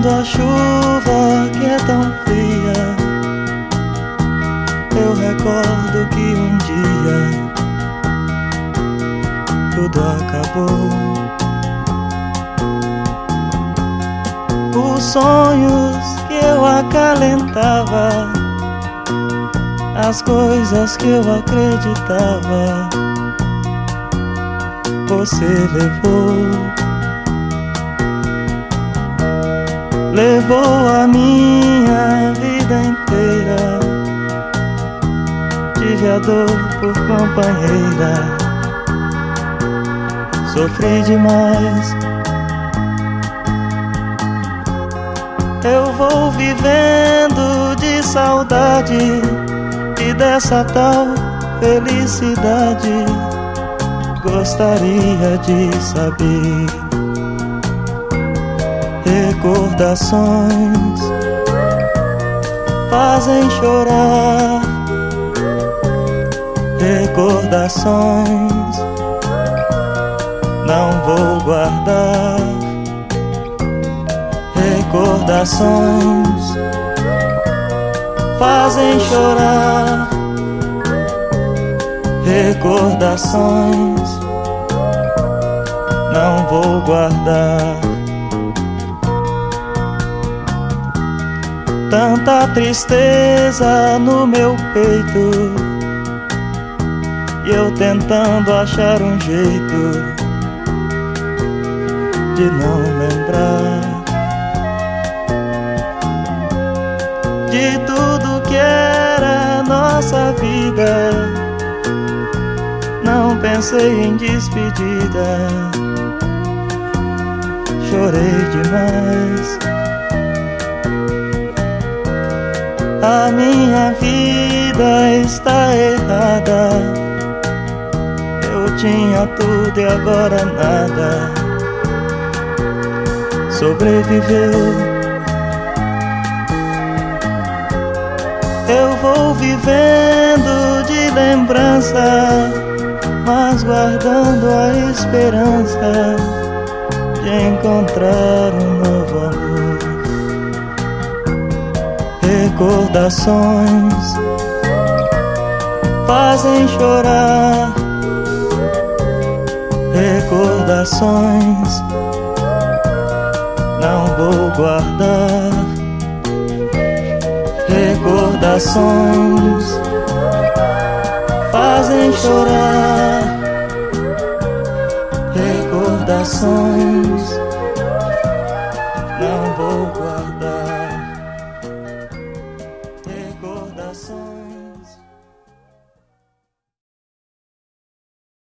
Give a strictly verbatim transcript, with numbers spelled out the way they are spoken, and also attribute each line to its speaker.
Speaker 1: Quando a chuva que é tão fria, eu recordo que um dia tudo acabou. Os sonhos que eu acalentava, as coisas que eu acreditava, você levou. Levou a minha vida inteira. Tive a dor por companheira. Sofri demais. Eu vou vivendo de saudade e dessa tal felicidade. Gostaria de saber. Recordações fazem chorar. Recordações não vou guardar. Recordações fazem chorar. Recordações não vou guardar. Tanta tristeza no meu peito e eu tentando achar um jeito de não lembrar de tudo que era nossa vida. Não pensei em despedida, chorei demais. A minha vida está errada. Eu tinha tudo e agora nada. Sobreviveu. Eu vou vivendo de lembrança, mas guardando a esperança de encontrar um novo amor. Recordações fazem chorar. Recordações não vou guardar. Recordações fazem chorar. Recordações